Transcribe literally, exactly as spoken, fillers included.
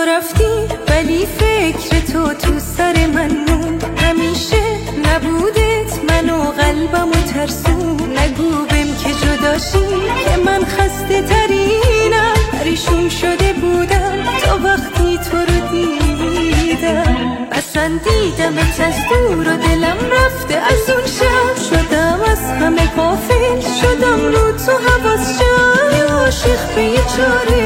تو رفتی ولی فکر تو تو سر من موند، همیشه نبودت من و قلبمو ترسون. نگو بهم که جداشی که من خسته ترینم، پریشون شده بودم تا وقتی تو رو دیدم. بسندیدمت از دور و دلم رفته از اون شب، شدم از همه غافل، شدم رو تو حواس شم. یه عاشق به یه چاره